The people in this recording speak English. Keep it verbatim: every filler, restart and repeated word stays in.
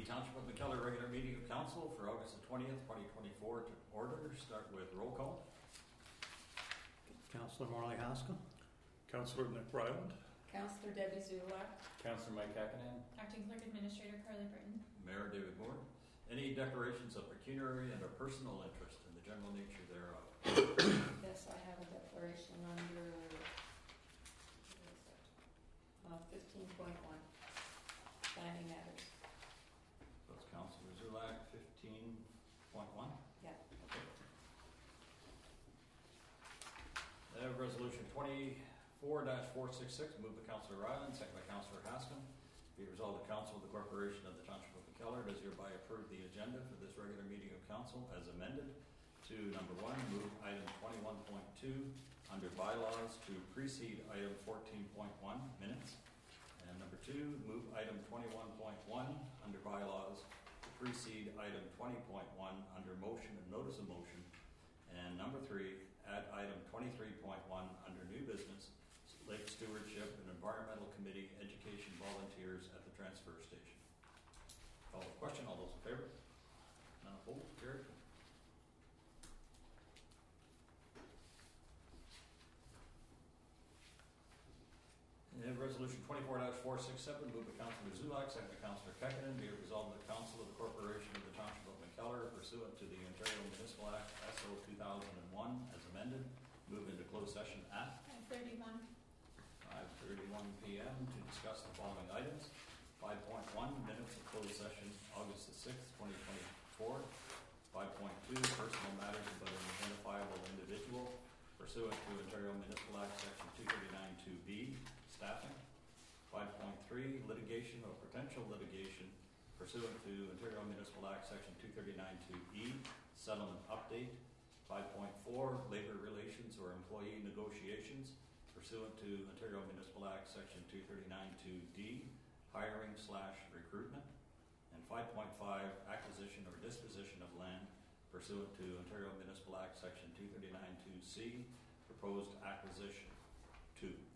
Township of McKellar regular meeting of council for August the twentieth, twenty twenty-four to order. Start with roll call. Councillor Morley Haskell. Councillor Nick Ryland. Councillor Debbie Zulak. Councillor Mike Kakinen. Acting Clerk Administrator Carly Britton. Mayor David Moore. Any declarations of pecuniary and or personal interest in the general nature thereof? Yes, I have a declaration under uh, fifteen point one, planning matters. That's Councillor Zulak, fifteen point one. Yeah. Okay. I have resolution twenty-four dash four sixty-six, moved by Councillor Ryland, second by Councillor Haskell. Be it resolved, the Council of the Corporation of the Township of McKellar does hereby approve the agenda for this regular meeting of council as amended to number one, move item twenty-one point two under bylaws to precede item fourteen point one, minutes. And number two, move item twenty-one point one under bylaws to precede item twenty point one under motion and notice of motion. And number three, add item twenty-three point one under new business, Lake Stewardship and Environmental Committee Education Volunteers at the transfer station. Call the question. All those in favor? None opposed? Carried. And resolution twenty-four dash four sixty-seven, moved by Councillor Zulak, second by Councillor Kakinen. Be it resolved that the Council of the Corporation of the Township of McKellar, pursuant to the Ontario Municipal Act S O two thousand one as amended, move into closed session at five thirty-one. five thirty-one p m to discuss the following items. five point one, minutes of closed session, August the sixth, twenty twenty-four. five point two, personal matters about an identifiable individual, pursuant to Ontario Municipal Act Section two thirty-nine two B, staffing. five point three, litigation or potential litigation, pursuant to Ontario Municipal Act Section two thirty-nine two E, settlement update. five point four, labor relations or employee negotiations, pursuant to Ontario Municipal Act Section two thirty-nine two D, hiring slash recruitment. And five point five, acquisition or disposition of land, pursuant to Ontario Municipal Act Section two thirty-nine two C, proposed acquisition. Two.